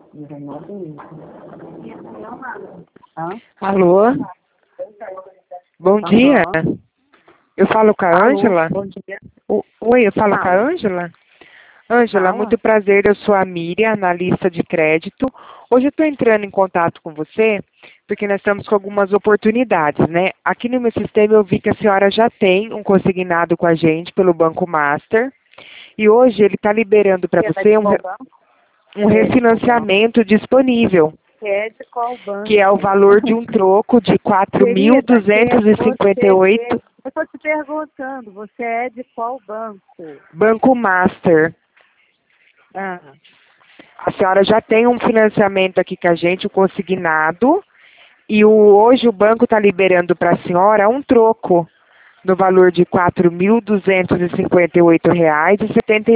Alô? Bom dia. Eu falo com a Ângela? Bom dia. Oi, eu falo com a Fala. Ângela? Ângela, Fala. muito prazer, eu sou a Miriam, analista de crédito. Hoje eu estou entrando em contato com você porque nós estamos com algumas oportunidades, né? Aqui no meu sistema eu vi que a senhora já tem um consignado com a gente pelo Banco Master e hoje ele está liberando para você um refinanciamento disponível, É de qual banco? que é o valor de um troco de Querida, 4.258. eu estou te perguntando, você é de qual banco? Banco Master. Ah, A senhora já tem um financiamento aqui com a gente, o consignado, e hoje o banco está liberando para a senhora um troco no valor de R$ 4.258,70.